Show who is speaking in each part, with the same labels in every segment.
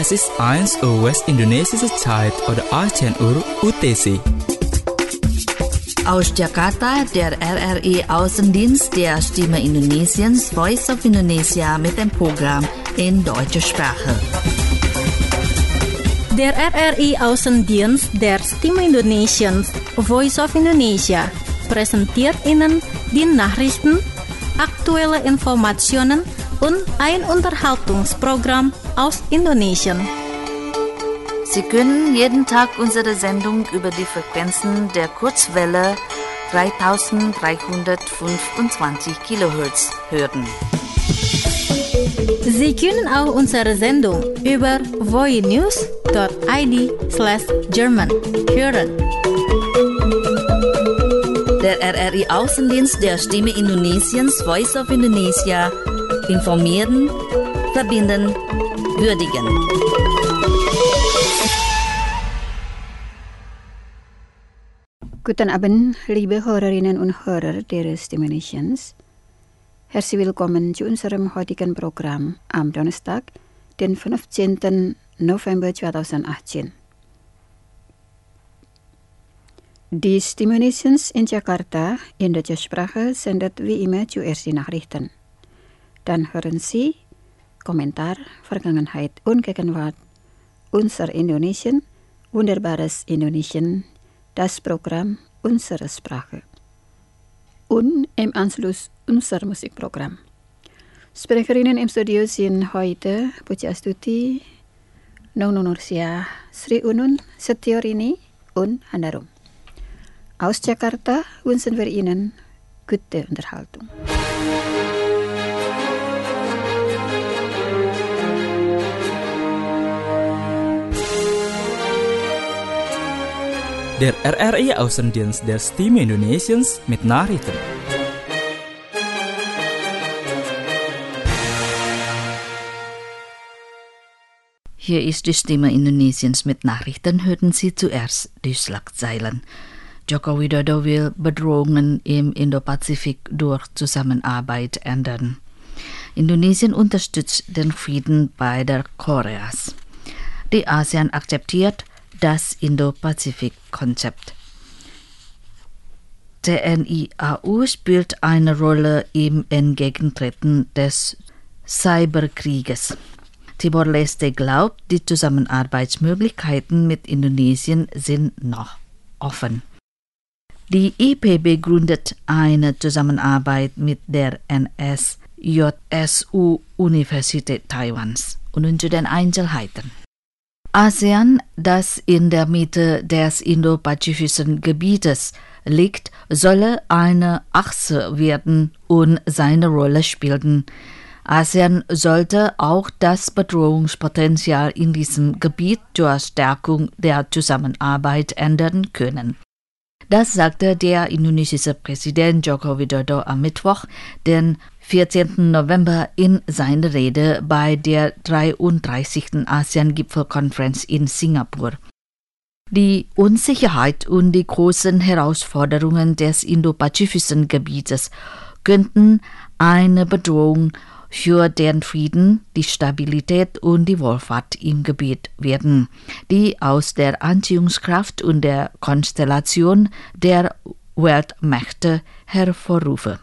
Speaker 1: Es ist 1 Uhr westindonesische Zeit oder 18 Uhr UTC.
Speaker 2: Aus Jakarta, der RRI Außendienst der Stimme Indonesiens, Voice of Indonesia mit dem Programm in deutscher Sprache.
Speaker 3: Der RRI Außendienst der Stimme Indonesiens, Voice of Indonesia, präsentiert Ihnen die Nachrichten, aktuelle Informationen und ein Unterhaltungsprogramm aus Indonesien.
Speaker 2: Sie können jeden Tag unsere Sendung über die Frequenzen der Kurzwelle 3325 kHz hören.
Speaker 3: Sie können auch unsere Sendung über voinews.id/German hören.
Speaker 2: Der RRI Außendienst der Stimme Indonesiens, Voice of Indonesia, informieren, verbinden, würdigen.
Speaker 4: Guten Abend, liebe Hörerinnen und Hörer der Stimme Indonesiens. Herzlich willkommen zu unserem heutigen Programm am Donnerstag, den 15. November 2018. Die Stimme Indonesiens in Jakarta in deutscher Sprache sendet wie immer zuerst die Nachrichten. Dann hören Sie Kommentar, Vergangenheit und Gegenwart, unser Indonesien, wunderbares Indonesien, das Programm unserer Sprache. Und im Anschluss unser Musikprogramm. Sprecherinnen im Studio sind heute Puji Astuti, Nong Nursia, Sri Unun, Setiorini und Handarum. Aus Jakarta wünschen wir Ihnen gute Unterhaltung.
Speaker 1: Der RRI Außendienst der Stimme Indonesiens mit Nachrichten.
Speaker 2: Hier ist die Stimme Indonesiens mit Nachrichten, hörten Sie zuerst die Schlagzeilen. Joko Widodo will Bedrohungen im Indopazifik durch Zusammenarbeit ändern. Indonesien unterstützt den Frieden beider Koreas. Die ASEAN akzeptiert das Indo-Pazifik-Konzept. TNI-AU spielt eine Rolle im Entgegentreten des Cyberkrieges. Timor-Leste glaubt, die Zusammenarbeitsmöglichkeiten mit Indonesien sind noch offen. Die IPB gründet eine Zusammenarbeit mit der NSJSU Universität Taiwans. Und nun zu den Einzelheiten. ASEAN, das in der Mitte des indopazifischen Gebietes liegt, solle eine Achse werden und seine Rolle spielen. ASEAN sollte auch das Bedrohungspotenzial in diesem Gebiet zur Stärkung der Zusammenarbeit ändern können. Das sagte der indonesische Präsident Joko Widodo am Mittwoch, den 14. November in seiner Rede bei der 33. ASEAN-Gipfelkonferenz in Singapur. Die Unsicherheit und die großen Herausforderungen des indopazifischen Gebietes könnten eine Bedrohung für den Frieden, die Stabilität und die Wohlfahrt im Gebiet werden, die aus der Anziehungskraft und der Konstellation der Weltmächte hervorrufe.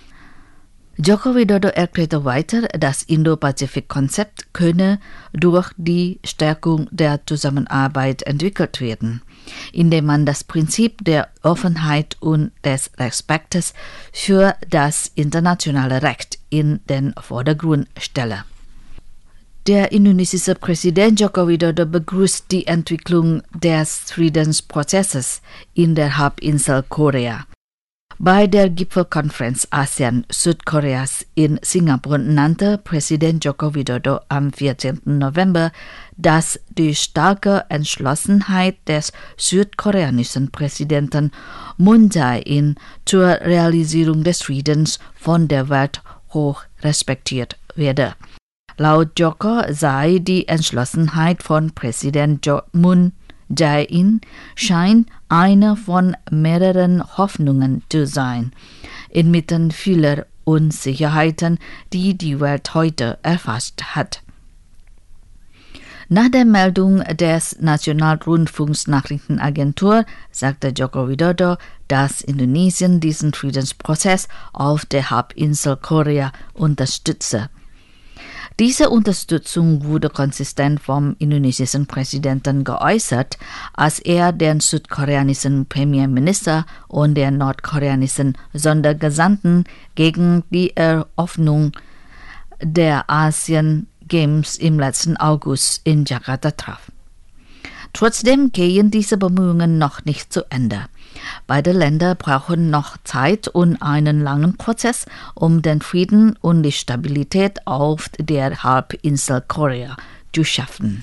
Speaker 2: Joko Widodo erklärte weiter, das Indo-Pazifik-Konzept könne durch die Stärkung der Zusammenarbeit entwickelt werden, indem man das Prinzip der Offenheit und des Respektes für das internationale Recht in den Vordergrund stelle. Der indonesische Präsident Joko Widodo begrüßt die Entwicklung des Friedensprozesses in der Halbinsel Korea. Bei der Gipfelkonferenz ASEAN-Südkoreas in Singapur nannte Präsident Joko Widodo am 14. November, dass die starke Entschlossenheit des südkoreanischen Präsidenten Moon Jae-in zur Realisierung des Friedens von der Welt hoch respektiert werde. Laut Joko sei die Entschlossenheit von Präsident Moon Jae-in scheint eine von mehreren Hoffnungen zu sein, inmitten vieler Unsicherheiten, die die Welt heute erfasst hat. Nach der Meldung des Nationalrundfunksnachrichtenagentur sagte Joko Widodo, dass Indonesien diesen Friedensprozess auf der Halbinsel Korea unterstütze. Diese Unterstützung wurde konsistent vom indonesischen Präsidenten geäußert, als er den südkoreanischen Premierminister und den nordkoreanischen Sondergesandten gegen die Eröffnung der Asian Games im letzten August in Jakarta traf. Trotzdem gehen diese Bemühungen noch nicht zu Ende. Beide Länder brauchen noch Zeit und einen langen Prozess, um den Frieden und die Stabilität auf der Halbinsel Korea zu schaffen.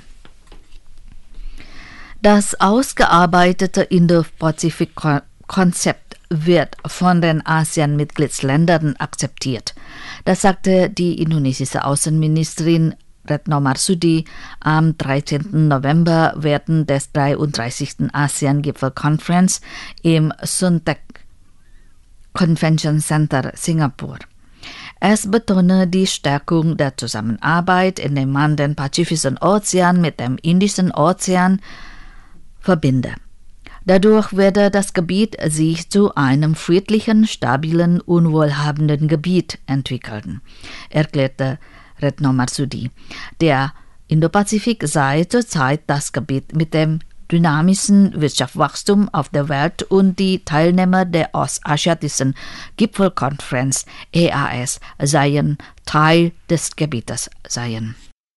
Speaker 2: Das ausgearbeitete Indo-Pazifik-Konzept wird von den ASEAN-Mitgliedsländern akzeptiert. Das sagte die indonesische Außenministerin Retno Marsudi am 13. November während des 33. ASEAN-Gipfel-Conference im Suntec Convention Center Singapur. Es betone die Stärkung der Zusammenarbeit, indem man den Pazifischen Ozean mit dem Indischen Ozean verbinde. Dadurch werde das Gebiet sich zu einem friedlichen, stabilen und wohlhabenden Gebiet entwickeln, erklärte Retno Marsudi. Der Indopazifik sei zurzeit das Gebiet mit dem dynamischen Wirtschaftswachstum auf der Welt und die Teilnehmer der Ostasiatischen Gipfelkonferenz EAS seien Teil des Gebietes seien.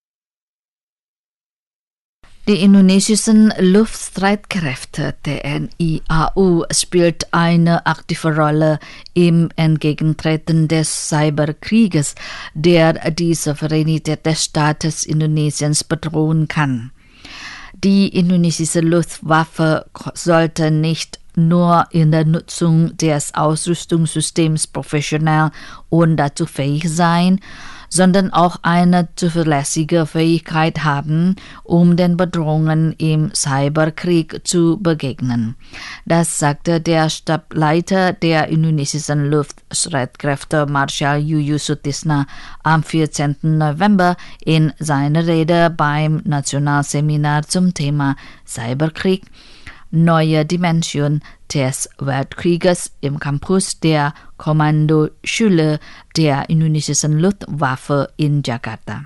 Speaker 2: Die indonesischen Luftstreitkräfte TNI-AU spielt eine aktive Rolle im Entgegentreten des Cyberkrieges, der die Souveränität des Staates Indonesiens bedrohen kann. Die indonesische Luftwaffe sollte nicht nur in der Nutzung des Ausrüstungssystems professionell und dazu fähig sein, sondern auch eine zuverlässige Fähigkeit haben, um den Bedrohungen im Cyberkrieg zu begegnen. Das sagte der Stabsleiter der indonesischen Luftstreitkräfte Marschall Yuyusutisna Sutisna am 14. November in seiner Rede beim Nationalseminar zum Thema Cyberkrieg, neue Dimension des Weltkrieges im Campus der Kommandoschule der indonesischen Luftwaffe in Jakarta.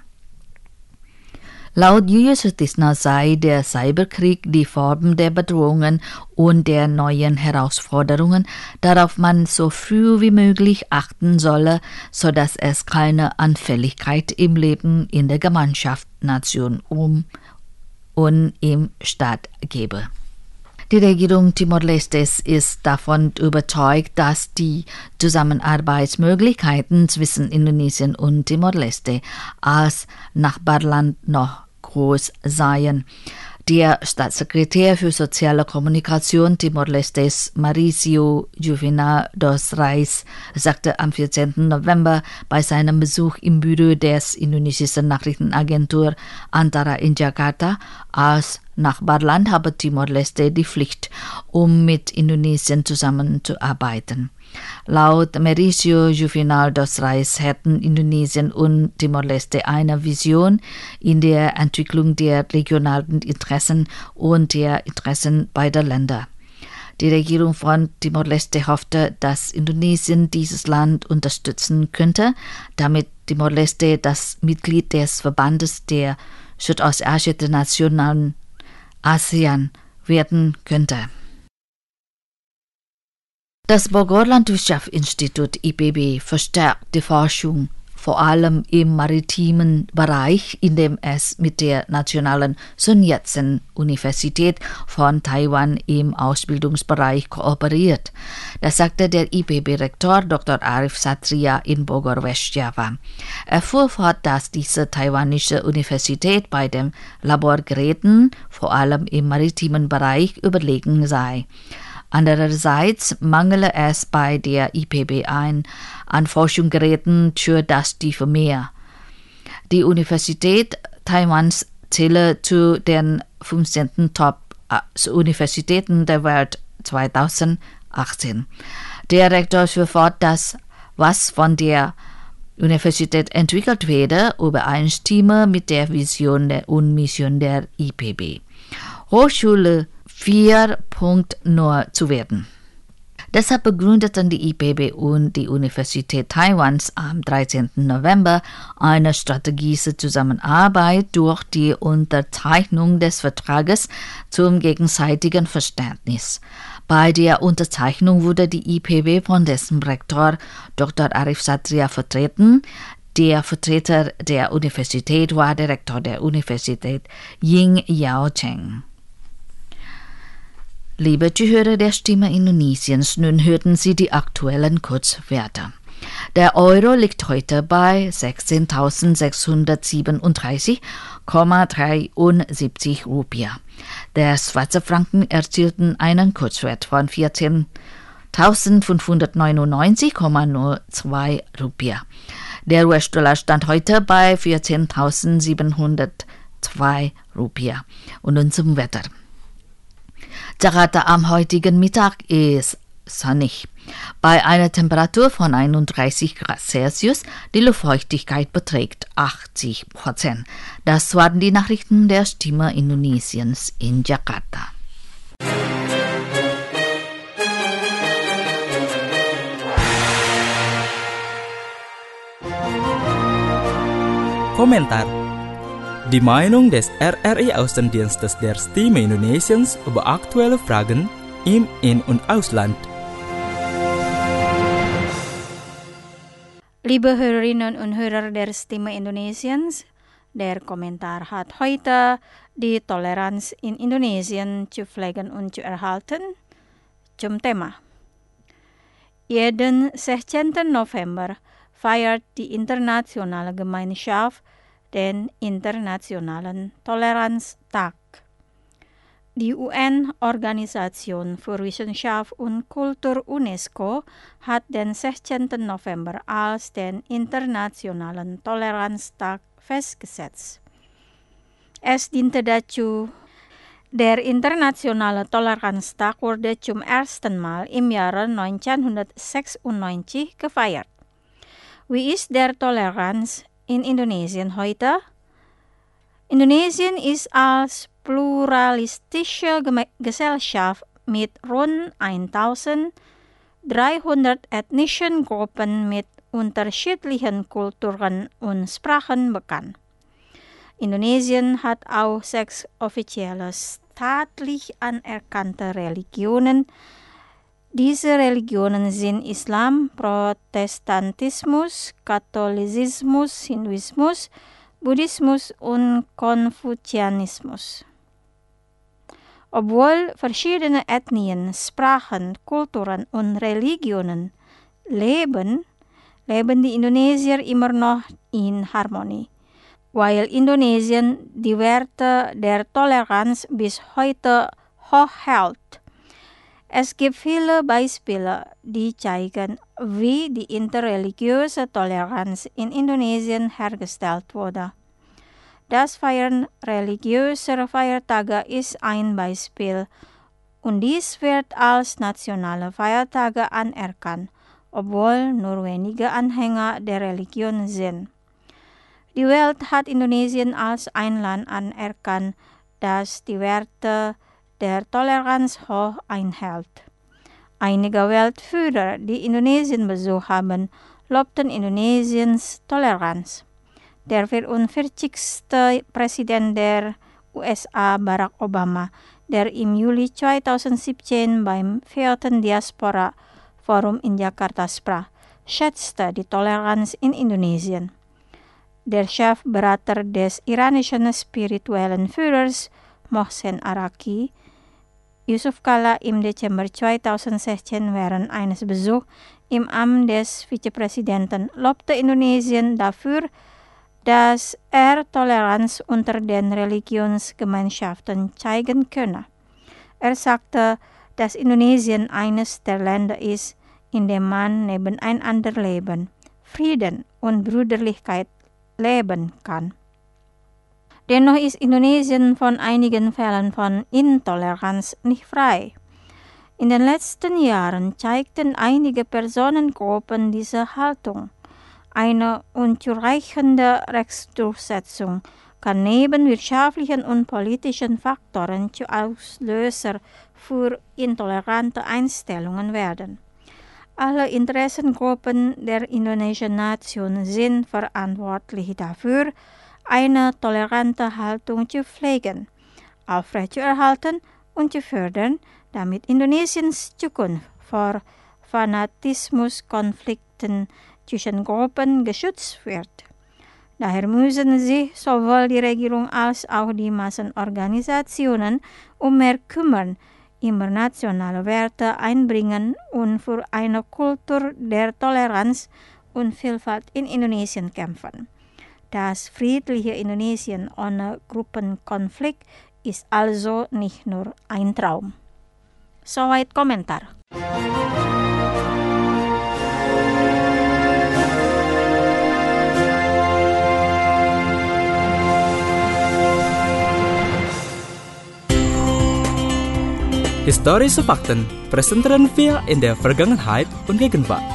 Speaker 2: Laut Yuyusutisna sei der Cyberkrieg die Form der Bedrohungen und der neuen Herausforderungen, darauf man so früh wie möglich achten solle, sodass es keine Anfälligkeit im Leben in der Gemeinschaft, Nation und im Staat gebe. Die Regierung Timor-Lestes ist davon überzeugt, dass die Zusammenarbeitsmöglichkeiten zwischen Indonesien und Timor-Leste als Nachbarland noch groß seien. Der Staatssekretär für soziale Kommunikation Timor-Lestes, Mauricio Juvenal dos Reis, sagte am 14. November bei seinem Besuch im Büro des indonesischen Nachrichtenagentur Antara in Jakarta, als Nachbarland habe Timor-Leste die Pflicht, um mit Indonesien zusammenzuarbeiten. Laut Mauricio Juvenal dos Reis hätten Indonesien und Timor-Leste eine Vision in der Entwicklung der regionalen Interessen und der Interessen beider Länder. Die Regierung von Timor-Leste hoffte, dass Indonesien dieses Land unterstützen könnte, damit Timor-Leste das Mitglied des Verbandes der südostasiatischen Nationen ASEAN werden könnte. Das Bogor Landwirtschaftsinstitut IPB verstärkt die Forschung, vor allem im maritimen Bereich, indem es mit der Nationalen Sun Yat-sen-Universität von Taiwan im Ausbildungsbereich kooperiert. Das sagte der IPB-Rektor Dr. Arif Satria in Bogor, Westjava. Er fuhr fort, dass diese taiwanische Universität bei den Laborgeräten, vor allem im maritimen Bereich, überlegen sei. Andererseits mangele es bei der IPB an Forschungsgeräten für das tiefe Meer. Die Universität Taiwans zähle zu den 15. Top-Universitäten der Welt 2018. Der Rektor fuhr fort, dass was von der Universität entwickelt werde, übereinstimme mit der Vision und Mission der IPB. Hochschule 4.0 zu werden. Deshalb begründeten die IPB und die Universität Taiwans am 13. November eine strategische Zusammenarbeit durch die Unterzeichnung des Vertrages zum gegenseitigen Verständnis. Bei der Unterzeichnung wurde die IPB von dessen Rektor Dr. Arif Satria vertreten. Der Vertreter der Universität war der Rektor der Universität Ying Yao Cheng. Liebe Zuhörer der Stimme Indonesiens, nun hörten Sie die aktuellen Kurzwerte. Der Euro liegt heute bei 16.637,73 Rupiah. Der Schweizer Franken erzielten einen Kurzwert von 14.599,02 Rupiah. Der US-Dollar stand heute bei 14.702 Rupiah. Und nun zum Wetter. Jakarta am heutigen Mittag ist sonnig. Bei einer Temperatur von 31 Grad Celsius, die Luftfeuchtigkeit beträgt 80%. Das waren die Nachrichten der Stimme Indonesiens in Jakarta.
Speaker 1: Komentar. Die Meinung des RRI Außendienstes der Stimme Indonesiens über aktuelle Fragen im In- und Ausland.
Speaker 3: Liebe Hörerinnen und Hörer der Stimme Indonesiens, der Kommentar hat heute die Toleranz in Indonesien zu pflegen und zu erhalten zum Thema. Jeden 16. November feiert die internationale Gemeinschaft den Internationalen Toleranztag. Die UN-Organisation für Wissenschaft und Kultur UNESCO hat den 16. November als den Internationalen Toleranztag festgesetzt. Es diente dazu, der Internationale Toleranztag wurde zum ersten Mal im Jahre 1996 gefeiert. Wie ist der Toleranz in Indonesien heute? Indonesien ist als pluralistische Gesellschaft mit rund 1300 ethnischen Gruppen mit unterschiedlichen Kulturen und Sprachen bekannt. Indonesien hat auch 6 offizielle staatlich anerkannte Religionen. Diese Religionen sind Islam, Protestantismus, Katholizismus, Hinduismus, Buddhismus und Konfuzianismus. Obwohl verschiedene Ethnien, Sprachen, Kulturen und Religionen leben die Indonesier immer noch in Harmonie, weil Indonesien die Werte der Toleranz bis heute hochhält. Es gibt viele Beispiele, die zeigen, wie die interreligiöse Toleranz in Indonesien hergestellt wurde. Das Feiern religiöser Feiertage ist ein Beispiel und dies wird als nationale Feiertage anerkannt, obwohl nur wenige Anhänger der Religion sind. Die Welt hat Indonesien als ein Land anerkannt, das die Werte der Toleranz hoch einhält. Einige Weltführer, die Indonesien besucht haben, lobten Indonesiens Toleranz. Der 44. Präsident der USA, Barack Obama, der im Juli 2017 beim 4. Diaspora Forum in Jakarta sprach, schätzte die Toleranz in Indonesien. Der Chefberater des iranischen spirituellen Führers Mohsen Araki, Yusuf Kala, im Dezember 2016 während eines Besuchs im Amt des Vizepräsidenten lobte Indonesien dafür, dass Toleranz unter den Religionsgemeinschaften zeigen könne. Er sagte, dass Indonesien eines der Länder ist, in dem man nebeneinander leben, Frieden und Brüderlichkeit leben kann. Dennoch ist Indonesien von einigen Fällen von Intoleranz nicht frei. In den letzten Jahren zeigten einige Personengruppen diese Haltung. Eine unzureichende Rechtsdurchsetzung kann neben wirtschaftlichen und politischen Faktoren zu Auslöser für intolerante Einstellungen werden. Alle Interessengruppen der indonesischen Nation sind verantwortlich dafür, eine tolerante Haltung zu pflegen, aufrechtzuerhalten und zu fördern, damit Indonesiens Zukunft vor Fanatismuskonflikten zwischen Gruppen geschützt wird. Daher müssen sich sowohl die Regierung als auch die Massenorganisationen mehr kümmern, immer nationale Werte einbringen und für eine Kultur der Toleranz und Vielfalt in Indonesien kämpfen. Das friedliche Indonesien ohne Gruppenkonflikt ist also nicht nur ein Traum. Soweit Kommentar.
Speaker 1: Historische Fakten präsentieren wir in der Vergangenheit und Gegenwart.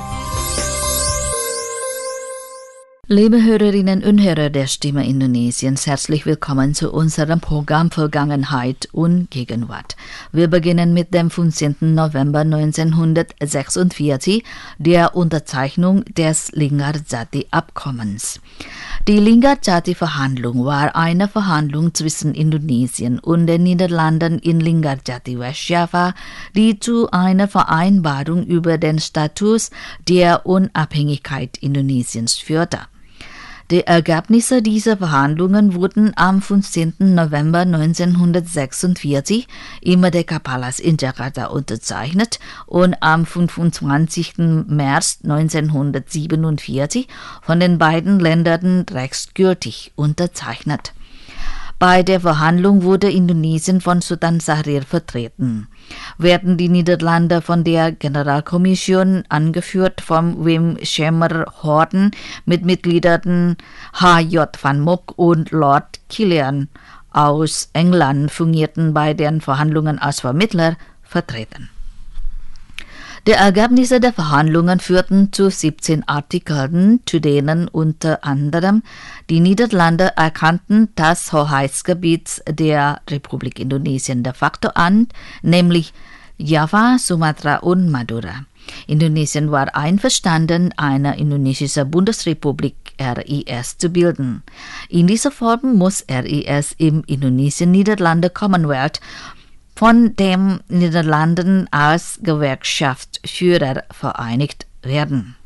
Speaker 2: Liebe Hörerinnen und Hörer der Stimme Indonesiens, herzlich willkommen zu unserem Programm Vergangenheit und Gegenwart. Wir beginnen mit dem 15. November 1946, der Unterzeichnung des Linggarjati-Abkommens. Die Linggarjati-Verhandlung war eine Verhandlung zwischen Indonesien und den Niederlanden in Linggarjati, Westjava, die zu einer Vereinbarung über den Status der Unabhängigkeit Indonesiens führte. Die Ergebnisse dieser Verhandlungen wurden am 15. November 1946 im Merdeka-Palas in Jakarta unterzeichnet und am 25. März 1947 von den beiden Ländern rechtsgültig unterzeichnet. Bei der Verhandlung wurde Indonesien von Sultan Syahrir vertreten, während die Niederlande von der Generalkommission, angeführt von Wim Schemer-Horden, mit Mitgliedern H.J. van Mock und Lord Kilian aus England fungierten bei den Verhandlungen als Vermittler, vertreten. Die Ergebnisse der Verhandlungen führten zu 17 Artikeln, zu denen unter anderem die Niederlande erkannten das Hoheitsgebiet der Republik Indonesien de facto an, nämlich Java, Sumatra und Madura. Indonesien war einverstanden, eine indonesische Bundesrepublik RIS zu bilden. In dieser Form muss RIS im Indonesien-Niederlande Commonwealth von den Niederlanden als Gewerkschaftsführer vereinigt werden.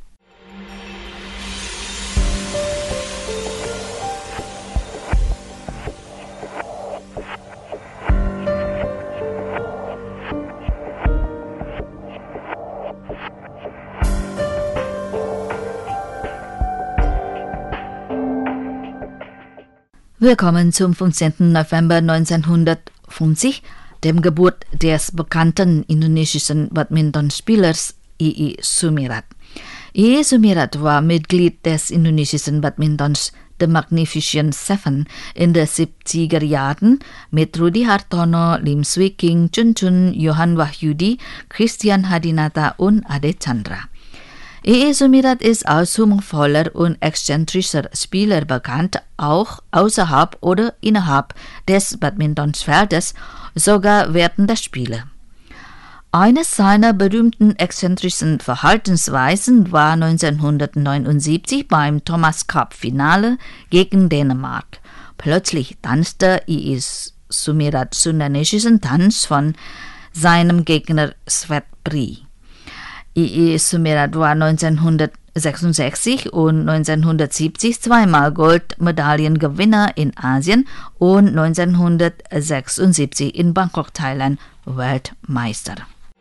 Speaker 2: Willkommen zum 15. November 1950, dem Geburt des bekannten indonesischen Badmintonspielers I.I. Sumirat. I.I. Sumirat war Mitglied des indonesischen Badmintons The Magnificent Seven in den 70er Jahren mit Rudi Hartono, Lim Swee King, Chun Chun, Johan Wahyudi, Christian Hadinata und Ade Chandra. I.I. Sumirat ist als humorvoller und exzentrischer Spieler bekannt, auch außerhalb oder innerhalb des Badmintonfeldes, sogar während der Spiele. Eine seiner berühmten exzentrischen Verhaltensweisen war 1979 beim Thomas Cup Finale gegen Dänemark. Plötzlich tanzte I.I. Sumirat sudanesischen Tanz von seinem Gegner Svet Bry. I.I. Sumirat war 1966 und 1970 zweimal Goldmedaillengewinner in Asien und 1976 in Bangkok, Thailand, Weltmeister.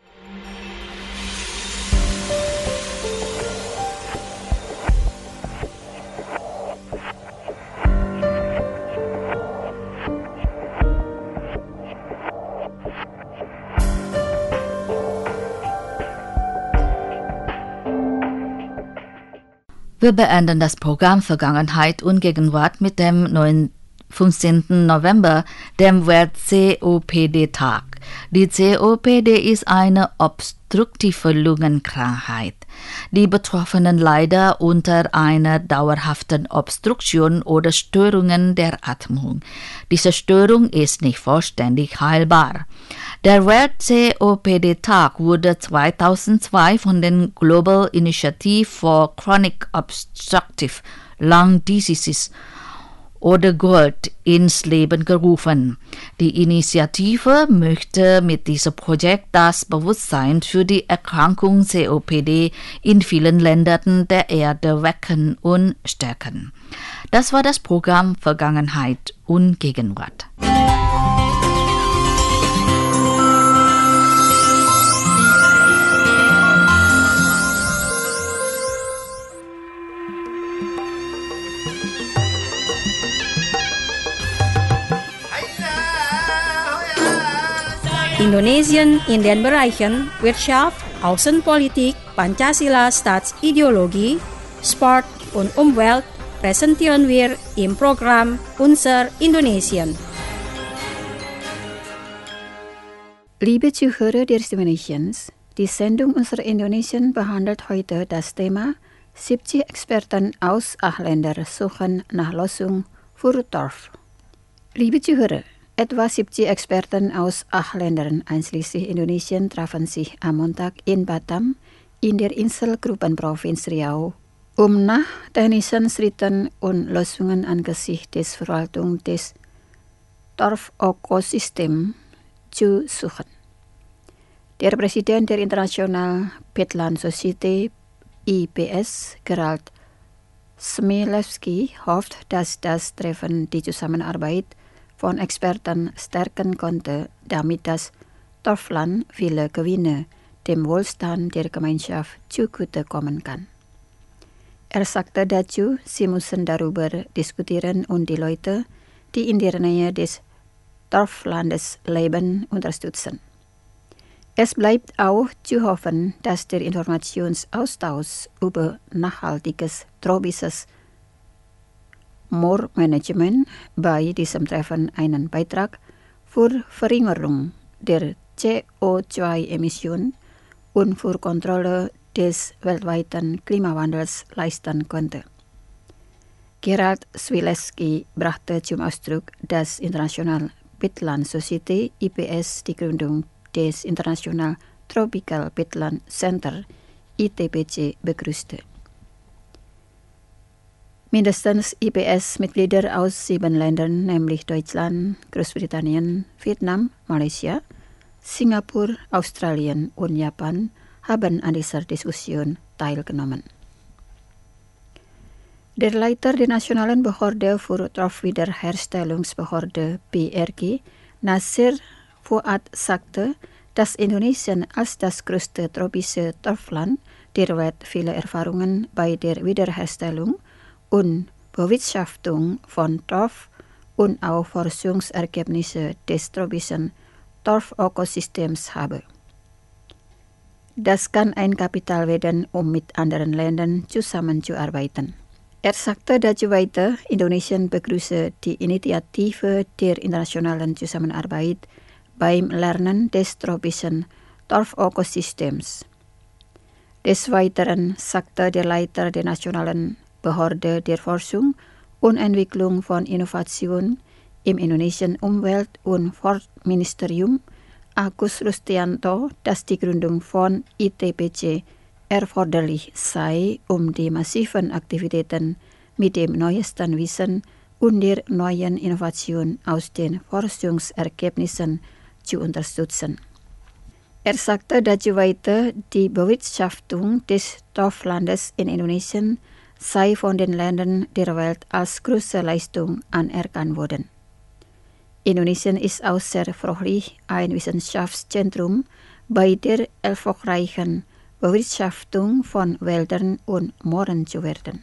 Speaker 2: Wir beenden das Programm Vergangenheit und Gegenwart mit dem 15. November, dem Welt-COPD-Tag. Die COPD ist eine obstruktive Lungenkrankheit. Die Betroffenen leiden unter einer dauerhaften Obstruktion oder Störungen der Atmung. Diese Störung ist nicht vollständig heilbar. Der Welt-COPD-Tag wurde 2002 von den Global Initiative for Chronic Obstructive Lung Diseases oder GOLD ins Leben gerufen. Die Initiative möchte mit diesem Projekt das Bewusstsein für die Erkrankung COPD in vielen Ländern der Erde wecken und stärken. Das war das Programm Vergangenheit und Gegenwart.
Speaker 3: Indonesien in den Bereichen Wirtschaft, Außenpolitik, Pancasila Staatsideologie, Sport und Umwelt präsentieren wir im Programm Unser Indonesien.
Speaker 4: Liebe Zuhörer der Stimme Nations, die Sendung Unser Indonesien behandelt heute das Thema 70 Experten aus Ländern suchen nach Lösung für Torf. Liebe Zuhörer, etwa 70 Experten aus 8 Ländern, einschließlich Indonesien, trafen sich am Montag in Batam in der Inselgruppenprovinz Riau, um nach technischen Schritten und Lösungen angesichts der Verwaltung des Torfökosystems zu suchen. Der Präsident der International Peatland Society, IPS, Gerald Smilewski, hofft, dass das Treffen die Zusammenarbeit von Experten stärken konnte, damit das Torfland viele Gewinne dem Wohlstand der Gemeinschaft zugutekommen kann. Er sagte dazu, sie müssen darüber diskutieren und die Leute, die in der Nähe des Torflandes leben, unterstützen. Es bleibt auch zu hoffen, dass der Informationsaustausch über nachhaltiges tropisches Moormanagement bei diesem Treffen einen Beitrag für Verringerung der CO2-Emissionen und für Kontrolle des weltweiten Klimawandels leisten konnte. Gerald Smilewski brachte zum Ausdruck, dass International Peatland Society IPS die Gründung des International Tropical Peatland Center ITPC begrüßte. Mindestens IPS-Mitglieder aus 7 Ländern, nämlich Deutschland, Großbritannien, Vietnam, Malaysia, Singapur, Australien und Japan, haben an dieser Diskussion teilgenommen. Der Leiter der Nationalen Behörde für Torfwiederherstellungsbehörde BRG, Nasir Fuad, sagte, dass Indonesien als das größte tropische Torfland der Welt viele Erfahrungen bei der Wiederherstellung und Bewirtschaftung von Torf und auch Forschungsergebnisse des tropischen Torfökosystems habe. Das kann ein Kapital werden, um mit anderen Ländern zusammenzuarbeiten. Er sagte dazu weiter, Indonesien begrüße die Initiative der internationalen Zusammenarbeit beim Lernen des tropischen Torfökosystems. Des Weiteren sagte der Leiter der Nationalen Behörde der Forschung und Entwicklung von Innovation im Indonesischen Umwelt- und Forstministerium, Agus Rustianto, dass die Gründung von ITPC erforderlich sei, um die massiven Aktivitäten mit dem neuesten Wissen und der neuen Innovation aus den Forschungsergebnissen zu unterstützen. Er sagte dazu weiter, die Bewirtschaftung des Torflandes in Indonesien sei von den Ländern der Welt als große Leistung anerkannt worden. Indonesien ist auch sehr erfreulich, ein Wissenschaftszentrum bei der erfolgreichen Bewirtschaftung von Wäldern und Mooren zu werden.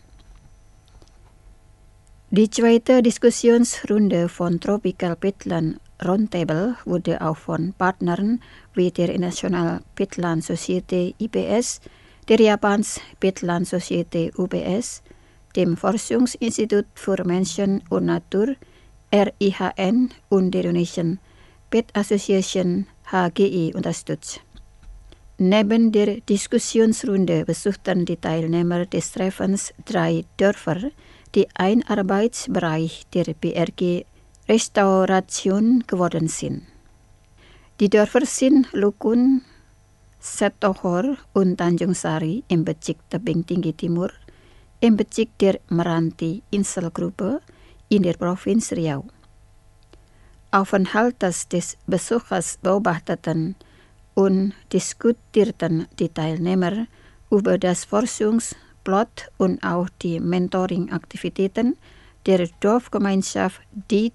Speaker 4: Die zweite Diskussionsrunde von Tropical Peatland Roundtable wurde auch von Partnern wie der International Peatland Society IPS, der Japans Peatland Society UPS, dem Forschungsinstitut für Menschen und Natur RIHN und der Indonesian Peat Association HGI unterstützt. Neben der Diskussionsrunde besuchten die Teilnehmer des Treffens 3 Dörfer, die ein Arbeitsbereich der BRG Restauration geworden sind. Die Dörfer sind Lukun, Setohor und Tanjung Sari im Bezirk Tebing Tinggi Timur, im Bezirk der Meranti Inselgruppe in der Provinz Riau. Aufenthaltes des Besuchers beobachteten und diskutierten die Teilnehmer über das Forschungsplot und auch die Mentoring-Aktivitäten der Dorfgemeinschaft, die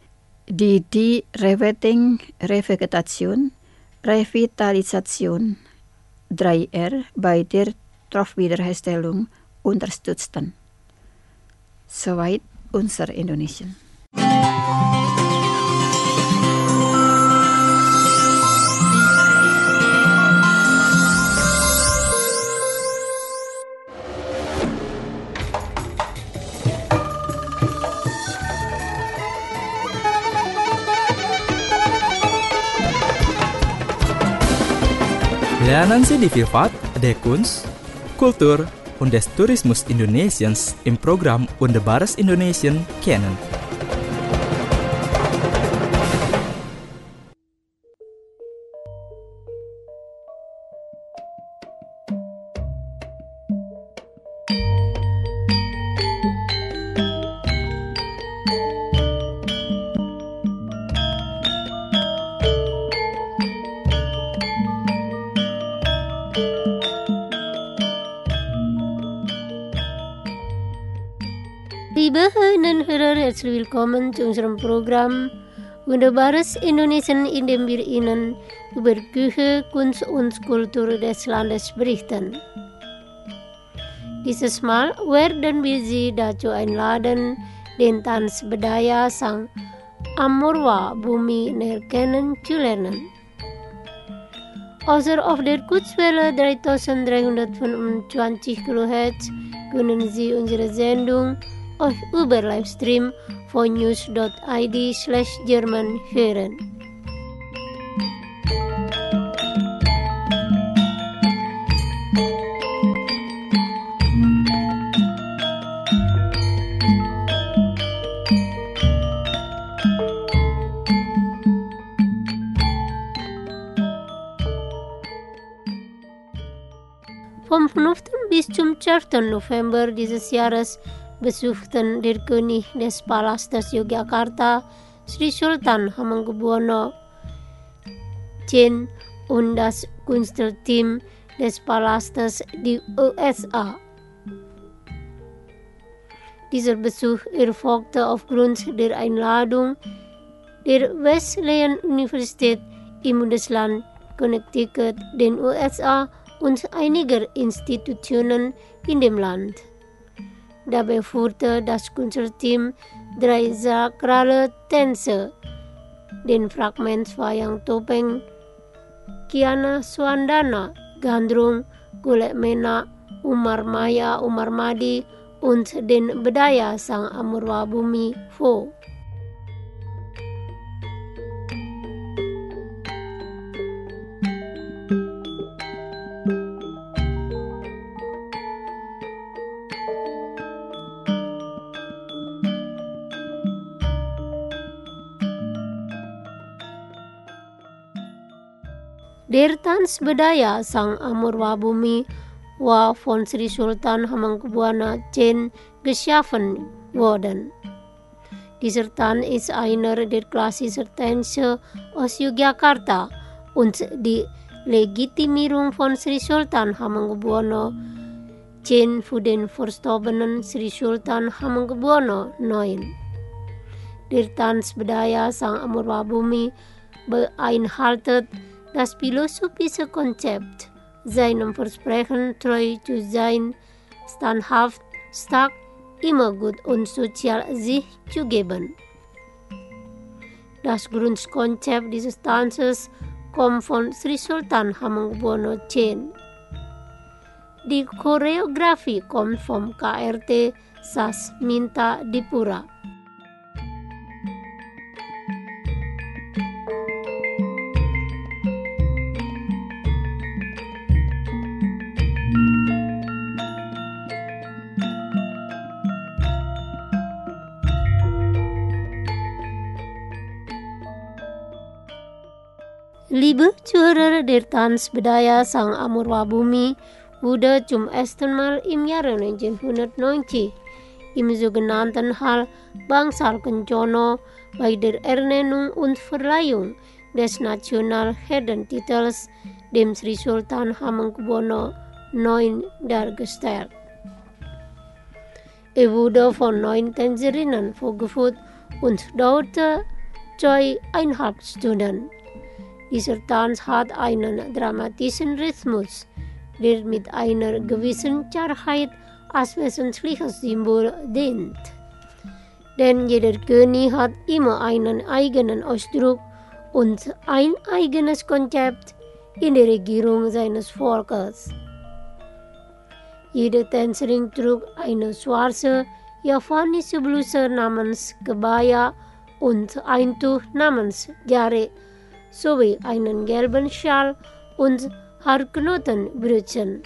Speaker 4: Revegetation, Revitalisation 3R bei der Dorfwiederherstellung unterstützten. Soweit unser Indonesien.
Speaker 1: Lernen Sie die Vielfalt der Kunst, Kultur und des Tourismus Indonesiens im Programm Wunderbares Indonesien kennen.
Speaker 5: Liebe Hörerinnen und Hörer, herzlich willkommen zu unserem Programm Wunderbares Indonesien, in dem wir Ihnen über Küche, Kunst und Kultur des Landes berichten. Dieses Mal werden wir Sie dazu einladen, den Tanz Bedaya Sang Amurwa Bumi kennenzulernen. Außer auf der Kurzwelle 3325 kHz können Sie unsere Sendung auch über Livestream von news.id/German hören. Vom 5. bis zum 12. November dieses Jahres besuchten der König des Palastes Yogyakarta, Sri Sultan Hamengkubuwono X und das Künstlerteam des Palastes die USA. Dieser Besuch erfolgte aufgrund der Einladung der Wesleyan Universität im Bundesland Connecticut, den USA und einiger Institutionen in dem Land. Dabei führte das Künstlerteam 3 sakrale Tänze, den Fragment Wayang Topeng, Kiana Swandana, Gandrung, Golek Mena, Umar Maya, Umar Madi und den Bedaya Sang Amurwa Bumi Fo. Der Tanz Bedaya Sang Amurwa Bumi war von Sri Sultan Hamengkubuwono X geschaffen worden. Dieser Tanz ist einer der klassischen Tänze aus Yogyakarta und die Legitimierung von Sri Sultan Hamengkubuwono X für den verstorbenen Sri Sultan Hamengkubuwono IX. Der Tanz Bedaya Sang Amurwa Bumi beinhaltet das philosophische Konzept, seinem Versprechen treu zu sein, standhaft, stark, immer gut und sozial sich zu geben. Das Grundkonzept dieses Tanzes kommt von Sri Sultan Hamengkubuwono X. Die Choreografie kommt vom KRT Sas Minta Dipura. Liebe Zuhörer der Tanzbudaya Sang Amurwabumi wurde zum ersten Mal im Jahre 1990 im sogenannten Hall Bangsal Kencono bei der Ernennung und Verleihung des Nationalheldentitels dem Sri Sultan Hamengkubuwono IX dargestellt. Er wurde von 9 Tänzerinnen vorgeführt und dauerte 2,5 Stunden. Dieser Tanz hat einen dramatischen Rhythmus, der mit einer gewissen Klarheit als wesentliches Symbol dient. Denn jeder König hat immer einen eigenen Ausdruck und ein eigenes Konzept in der Regierung seines Volkes. Jede Tänzerin trug eine schwarze javanische Bluse namens Kebaya und ein Tuch namens Jare sowie einen gelben Schal und Haarknotenbrücken.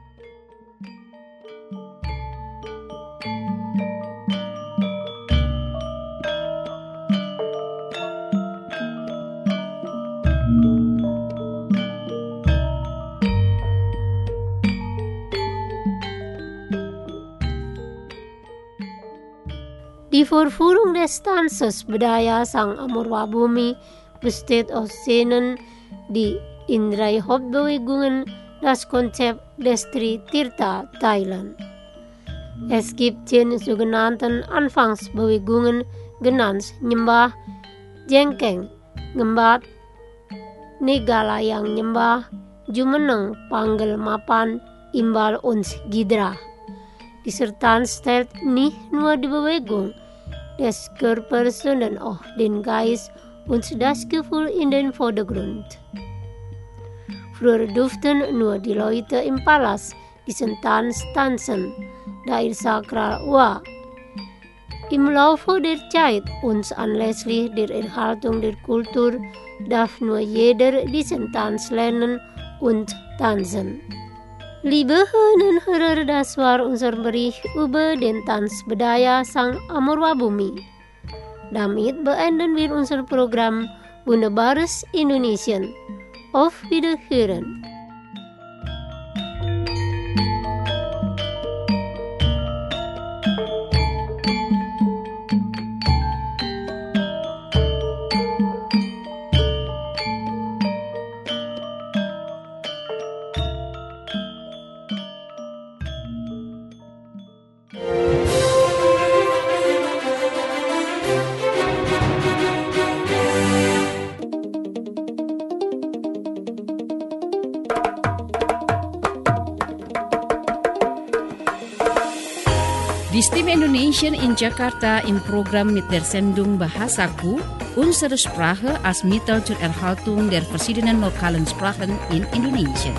Speaker 5: Die Vorführung des Tanzes Budaya Sang Amurwabumi besteht aus Szenen, die in 3 Hauptbewegungen das Konzept des Tri-Tirtha teilen. Es gibt 10 sogenannte Anfangsbewegungen, genannt Nyembah, Jengkeng, Ngembat, Negalayang Nyembah, Jumeneng, Panggel Mapan, Imbal und Gidra. Dieser Tanz stellt nicht nur die Bewegung des Körpers, sondern auch den Geist und das Gefühl in den Vordergrund. Früher durften nur die Leute im Palast diesen Tanz tanzen, da er sakral war. Im Laufe der Zeit und anlässlich der Erhaltung der Kultur darf nur jeder diesen Tanz lernen und tanzen. Liebe Hörerinnen und Hörer, das war unser Bericht über den Tanz Budaya Sang Amurwabumi. Damit beenden wir unser Programm Wunderbares Indonesien. Auf Wiederhören.
Speaker 2: Die Stimme Indonesian in Jakarta im Programm mit der Sendung Bahasaku, unsere Sprache als Mittel zur Erhaltung der verschiedenen lokalen Sprachen in Indonesien.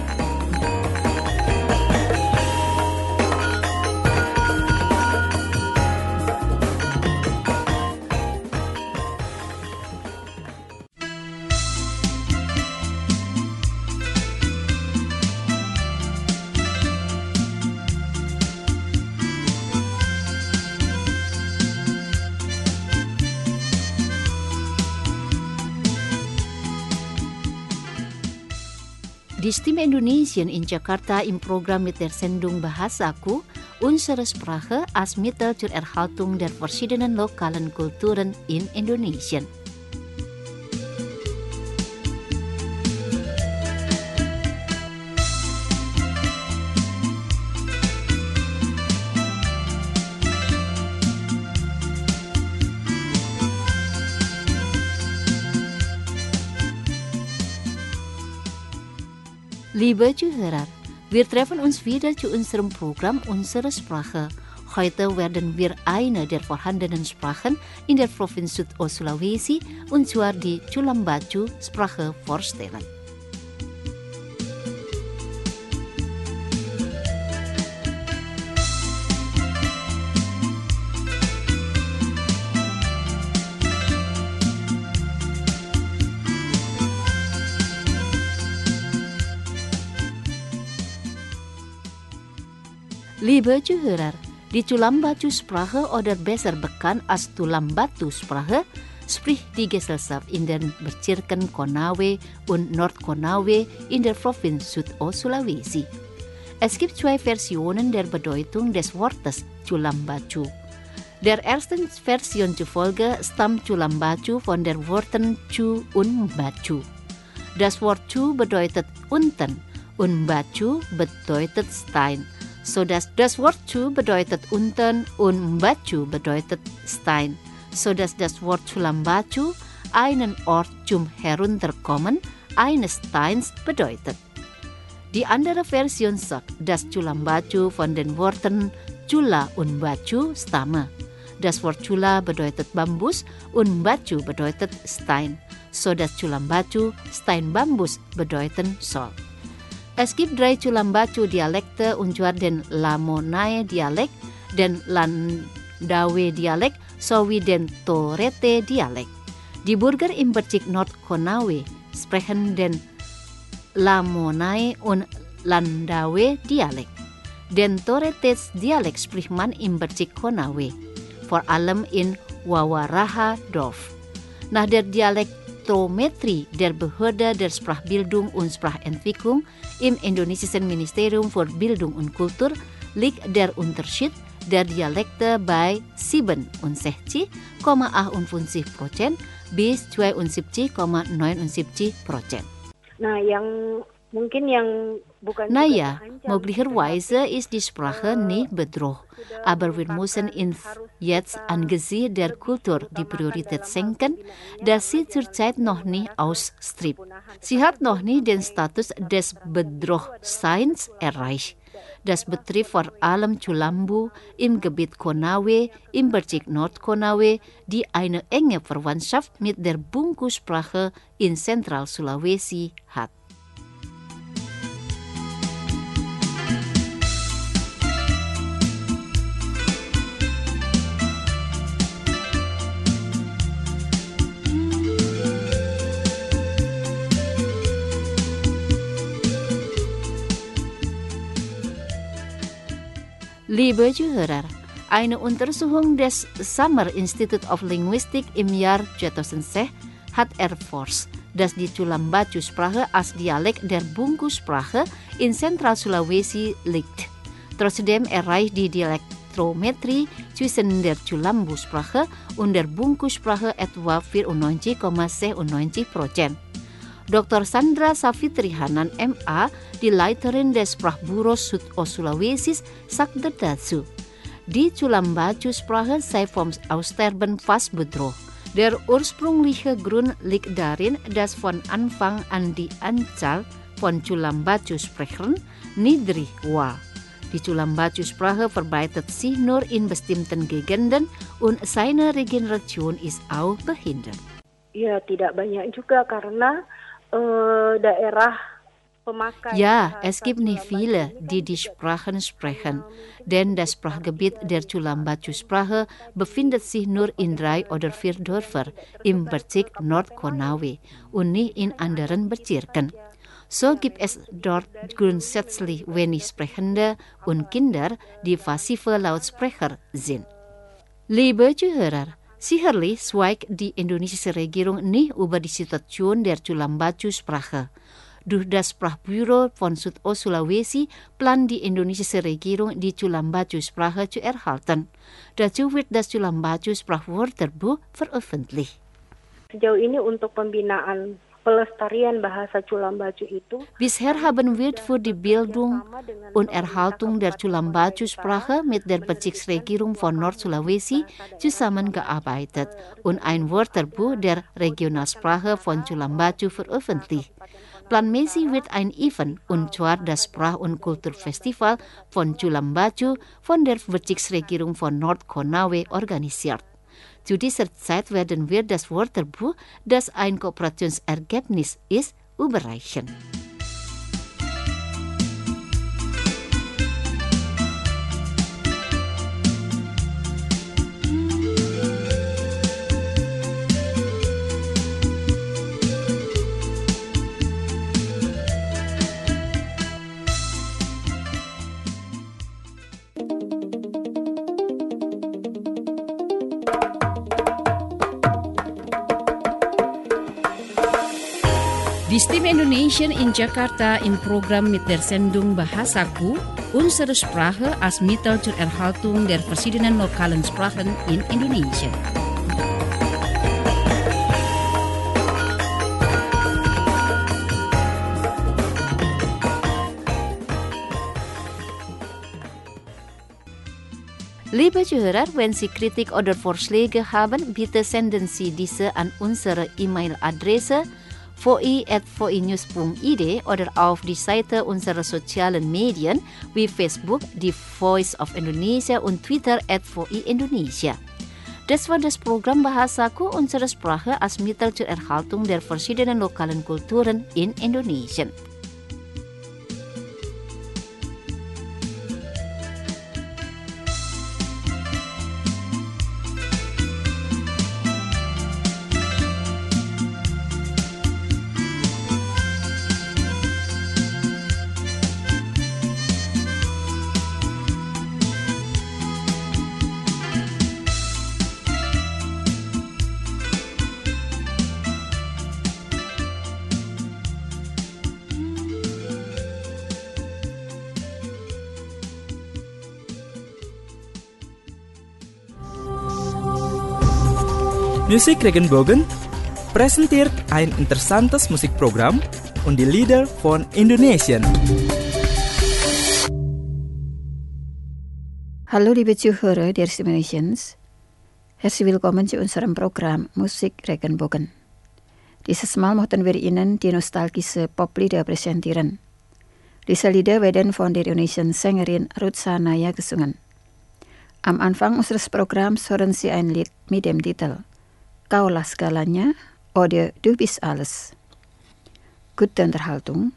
Speaker 2: Die Stimme Indonesian in Jakarta im Programm mit der Sendung Bahasaku, unsere Sprache als Mittel zur Erhaltung der verschiedenen lokalen Kulturen in Indonesien. Liebe Zuhörer, wir treffen uns wieder zu unserem Programm Unsere Sprache. Heute werden wir eine der vorhandenen Sprachen in der Provinz Südost-Sulawesi, und zwar die Culambacu-Sprache vorstellen. Liebe Zuhörer, die Culambacu-Sprache oder besser bekannt als Tulambatu-Sprache sprich die Gesellschaft in den Bezirken Konawe und Nord-Konawe in der Provinz Südost-Sulawesi. Es gibt zwei Versionen der Bedeutung des Wortes Culambacu. Der ersten Version zufolge stammt Culambacu von den Worten Cu und Mbacu. Das Wort Cu bedeutet unten und Mbacu bedeutet Stein, sodass das Wort Cu bedeutet unten und Mbacu bedeutet Stein, sodass das Wort Culambacu einen Ort zum Herunterkommen eines Steins bedeutet. Die andere Version sagt, dass Culambacu von den Worten Cula und Bacu stamme. Das Wort Cula bedeutet Bambus und Bacu bedeutet Stein, sodass Culambacu Steinbambus bedeuten soll. Es gibt 3 Culambacu-Dialekte, und zwar den Lamonai-Dialekt, den Landawe-Dialekt sowie den Torete-Dialekt. Die Bürger im Bezirk Nord-Konawe sprechen den Lamonai und Landawe-Dialekt. Den Toretes-Dialekt spricht man im Bezirk Konawe, vor allem in Wawaraha-Dorf. Nach der Dialektrometrie der Behörde der Sprachbildung und Sprachentwicklung im Indonesischen Ministerium für Bildung und Kultur liegt der Unterschied der Dialekte bei 67,58% bis 72,79%. Naja, möglicherweise ist die Sprache nicht bedroht, aber wir müssen uns jetzt angesichts der Kultur die Priorität senken, dass sie zurzeit noch nicht ausstirbt. Sie hat noch nicht den Status des Bedrohtseins erreicht. Das betrifft vor allem Culambu im Gebiet Konawe, im Bezirk Nord-Konawe, die eine enge Verwandtschaft mit der Bungku-Sprache in Zentral-Sulawesi hat. Liebe Zuhörer, eine Untersuchung des Summer Institute of Linguistic im Jahr 2006 hat erforscht, dass die Culambacu-Sprache als Dialekt der Bungku-Sprache in Zentral-Sulawesi liegt. Trotzdem erreicht die Dialektrometrie zwischen der Culambu-Sprache und der Bungku-Sprache etwa 94,96%. Dr. Sandra Savitri Hanan, MA, die Leiterin des Sprachbüros Südost-Sulawesi, sagte dazu, die Culambacu-Sprache sei vom Aussterben fast bedroht. Der ursprüngliche Grund liegt darin, dass von Anfang an die Anzahl von Culambacu-Sprechern niedrig war. Die Culambacu-Sprache verbreitet sich nur in bestimmten Gegenden und seine Regeneration ist auch behindert.
Speaker 6: Ya, tidak banyak juga karena daerah pemakai.
Speaker 2: Ja, es gibt nicht viele, die die Sprachen sprechen, denn das Sprachgebiet der Culambacu-Sprache befindet sich nur in 3 oder 4 Dörfer im Bezirk Nord-Konawe und nicht in anderen Bezirken. So gibt es dort grundsätzlich wenig Sprechende und Kinder, die passive Lautsprecher sind. Liebe Zuhörer, sicherlich schweigt die indonesische Regierung nicht über die Situation der Culambacu-Sprache. Durch das Sprachbüro von Südost-Sulawesi plant die indonesische Regierung, die Culambacu-Sprache zu erhalten. Dazu wird das Culambacu-Sprachwörterbuch veröffentlicht.
Speaker 6: Sejauh ini untuk pembinaan pelestarian bahasa Culambacu itu.
Speaker 2: Bisher haben wir für die Bildung und Erhaltung der Culambacu-Sprache mit der Bezirksregierung von Nord-Sulawesi zusammengearbeitet und ein Wörterbuch der Regionalsprache von Culambacu veröffentlicht. Planmäßig wird ein Event, und zwar das Sprach- und Kulturfestival von Culambacu von der Bezirksregierung von Nord-Konawe organisiert. Zu dieser Zeit werden wir das Wörterbuch, das ein Kooperationsergebnis ist, überreichen.
Speaker 7: Die Stimme Indonesian in Jakarta in Programm mit der Sendung Bahasaku, unsere Sprache als Mittel zur Erhaltung der verschiedenen lokalen Sprachen in Indonesia.
Speaker 2: Liebe Zuhörer, wenn Sie Kritik oder Vorschläge haben, bitte senden Sie diese an unsere E-Mail-Adresse voi@voinews.id oder auf die Seite unserer sozialen Medien wie Facebook, die Voice of Indonesia und Twitter @voiindonesia. Das war das Programm Bahasaku, unsere Sprache als Mittel zur Erhaltung der verschiedenen lokalen Kulturen in Indonesien.
Speaker 1: Musik Regenbogen präsentiert ein interessantes Musikprogramm und die Lieder von Indonesien.
Speaker 4: Hallo liebe Zuhörer der Stimme Indonesiens. Herzlich willkommen zu unserem Programm Musik Regenbogen. Dieses Mal möchten wir Ihnen die nostalgische Poplieder präsentieren. Diese Lieder werden von der indonesischen Sängerin Ruth Sahanaya gesungen. Am Anfang unseres Programms hören Sie ein Lied mit dem Titel Kaulah Segalanya oder Du bist alles. Gute Unterhaltung.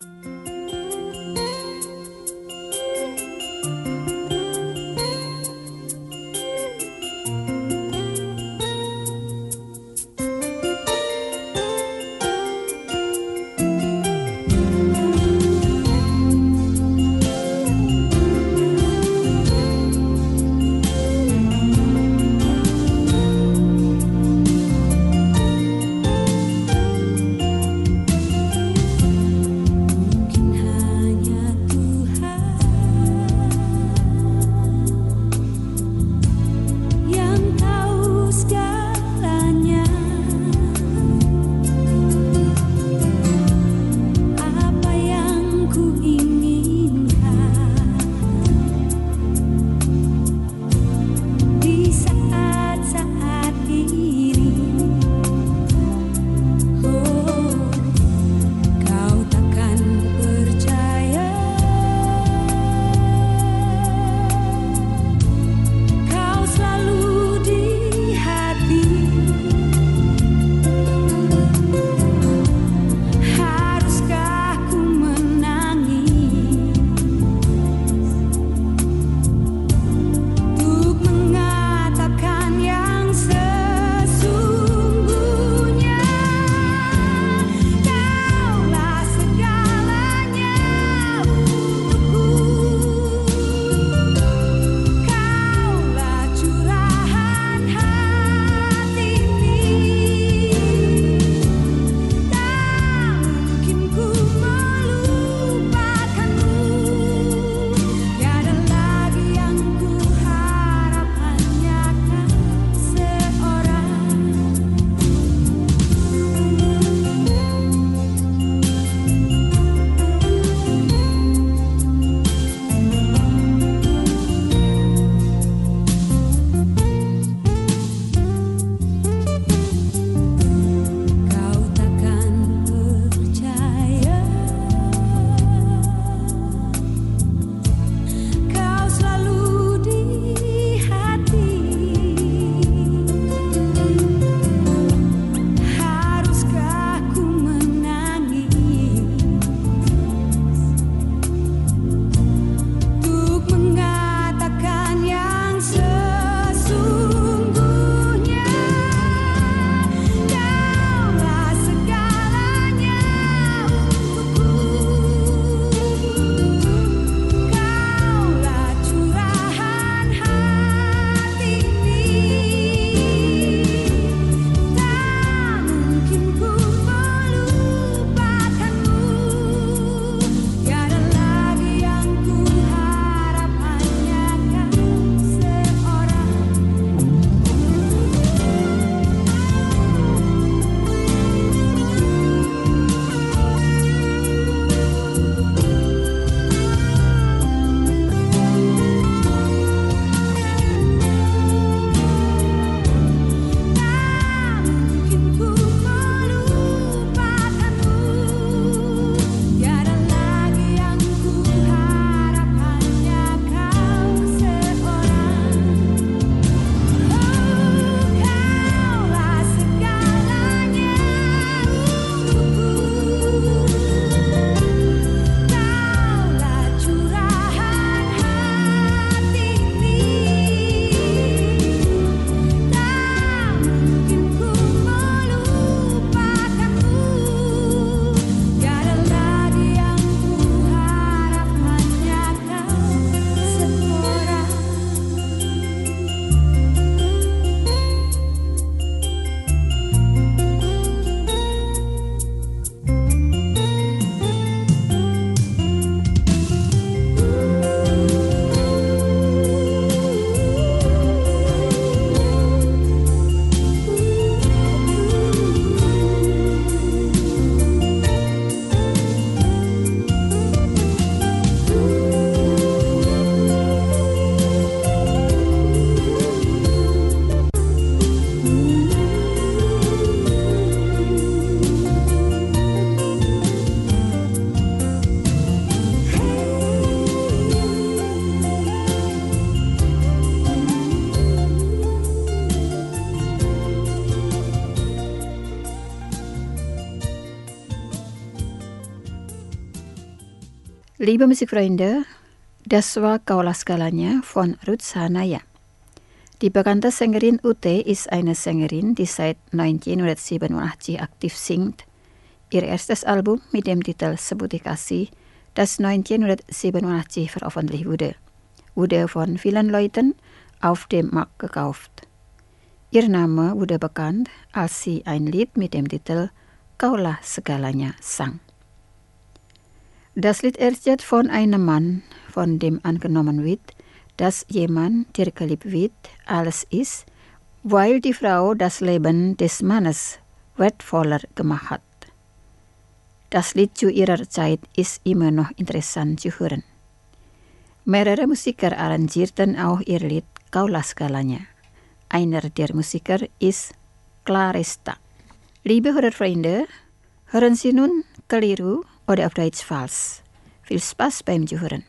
Speaker 4: Liebe Musikfreunde, das war Kaulah Segalanya von Ruth Sahanaya. Die bekannte Sängerin Ute ist eine Sängerin, die seit 1987 aktiv singt. Ihr erstes Album mit dem Titel Sebuti Kasih, das 1987 veröffentlicht wurde von vielen Leuten auf dem Markt gekauft. Ihr Name wurde bekannt, als sie ein Lied mit dem Titel Kaulah Segalanya sang. Das Lied erzählt von einem Mann, von dem angenommen wird, dass jemand, der geliebt wird, alles ist, weil die Frau das Leben des Mannes wertvoller gemacht hat. Das Lied zu ihrer Zeit ist immer noch interessant zu hören. Mehrere Musiker arrangierten auch ihr Lied Kaulah Segalanya. Einer der Musiker ist Claresta. Liebe Hörerfreunde, hören Sie nun keliru oder auf Deutsch falsch. Viel Spaß beim Zuhören.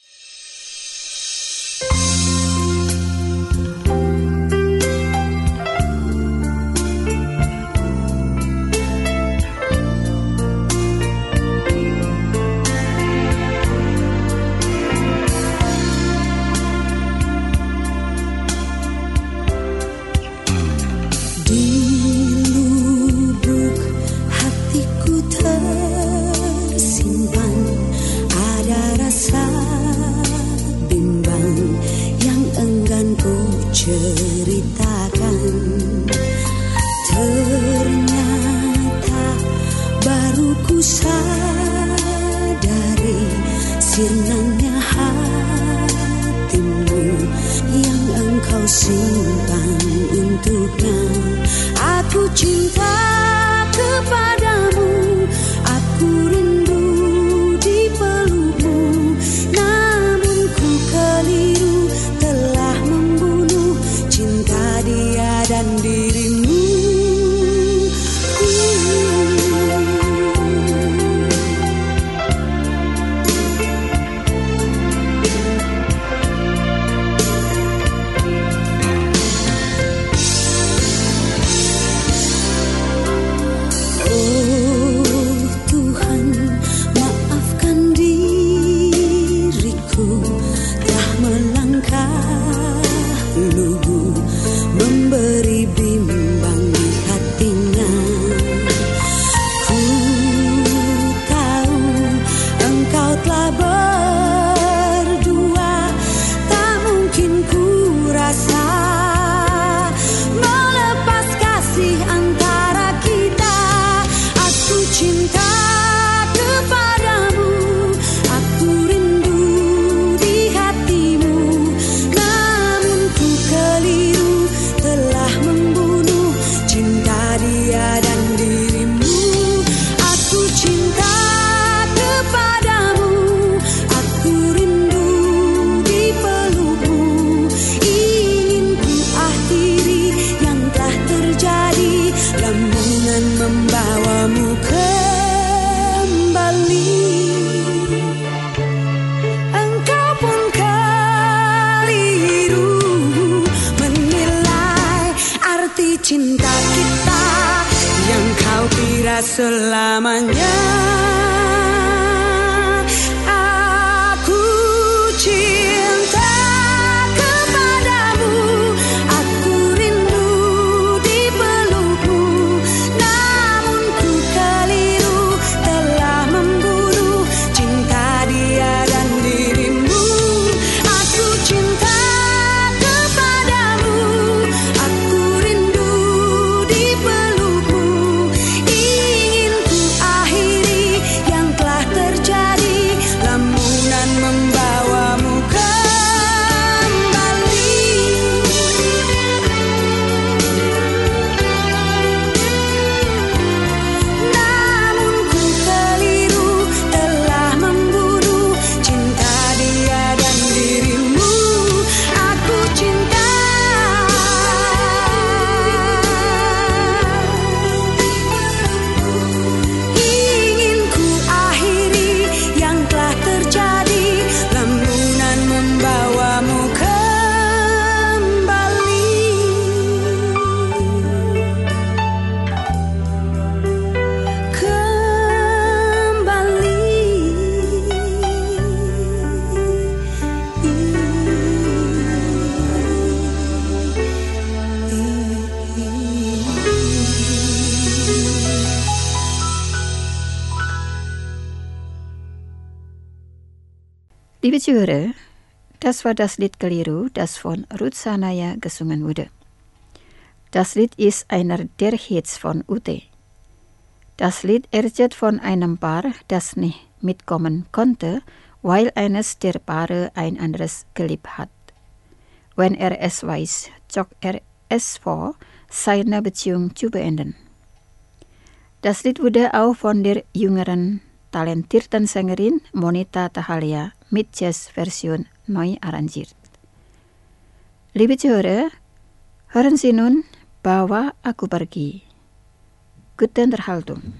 Speaker 8: Ceritakan, ternyata baru ku sadari sirnanya hatimu yang engkau simpan untuknya. Aku cinta kepadamu, aku rindu di pelukmu, namun ku keliru telah membunuh cinta dia dan dirimu. Oh Tuhan, maafkan diriku telah melangkah lugu, memberi bimbang di hatinya. Ku tahu engkau telah berdua, tak mungkin ku rasa melepas kasih antara kita. Aku cinta kepadamu, aku rindu di hatimu, namun ku keliru telah membunuh cinta dia dan dirimu. Aku cinta kepadamu, aku rindu di pelukmu, ingin ku akhiri yang telah terjadi, lamunan membawamu kembali. Engkau pun keliru menilai arti cinta kita yang kau kira selamanya. Aku cinta kepadamu, aku rindu di pelukmu, namun ku keliru telah membunuh cinta dia dan dirimu. Aku cinta kepadamu, aku rindu di pelukmu, ingin ku
Speaker 4: Liebe Zuhörer, das war das Lied Keliru, das von Ruth Sanaya gesungen wurde. Das Lied ist einer der Hits von Ute. Das Lied erzählt von einem Paar, das nicht mitkommen konnte, weil eines der Paare ein anderes geliebt hat. Wenn er es weiß, zog er es vor, seine Beziehung zu beenden. Das Lied wurde auch von der jüngeren, talentierten Sängerin Monita Tahalia mit Jazzversion neu arrangiert. Liebe Zuhörer, hören Sie nun Bawa Aku Pergi. Gute Unterhaltung.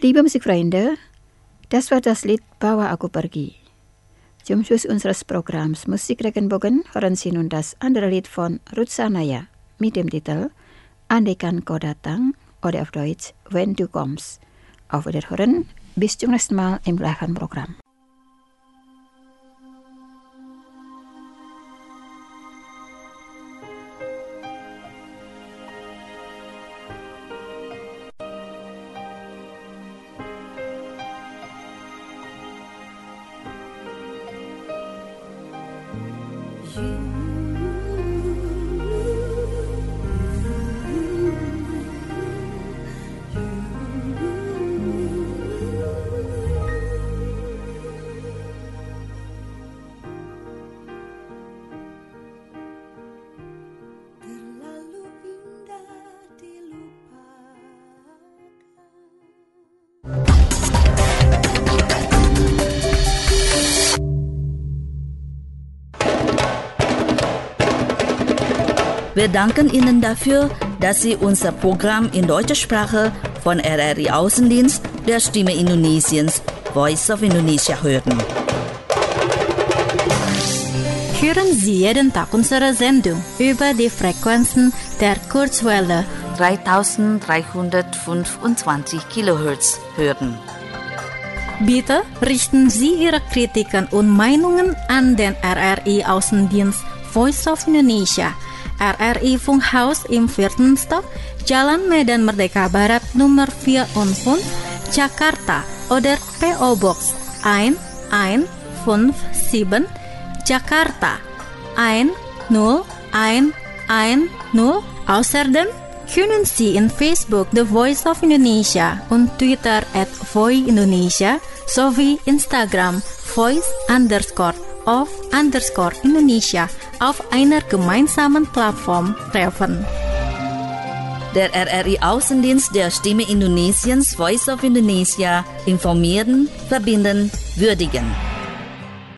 Speaker 4: Liebe Musikfreunde, das war das Lied Bawa Aku Pergi. Zum Schluss unseres Programms Musikregenbogen hören Sie nun das andere Lied von Ruth Sanaya mit dem Titel Andaikan Kau Datang oder auf Deutsch When Du Kommst. Auf Wiederhören, bis zum nächsten Mal im gleichen Programm.
Speaker 2: Wir danken Ihnen dafür, dass Sie unser Programm in deutscher Sprache von RRI Außendienst der Stimme Indonesiens Voice of Indonesia hören.
Speaker 9: Hören Sie jeden Tag unsere Sendung über die Frequenzen der Kurzwelle
Speaker 2: 3325 kHz hören.
Speaker 9: Bitte richten Sie Ihre Kritiken und Meinungen an den RRI Außendienst Voice of Indonesia, RRI Funkhaus im 4. Stock, Jalan Medan Merdeka Barat nomor 54, Jakarta, oder PO Box 1157, Jakarta 10110. Außerdem können Sie in Facebook The Voice of Indonesia und Twitter @voiindonesia sowie Instagram voice_of_Indonesia auf einer gemeinsamen Plattform treffen.
Speaker 2: Der RRI Außendienst der Stimme Indonesiens Voice of Indonesia informieren, verbinden, würdigen.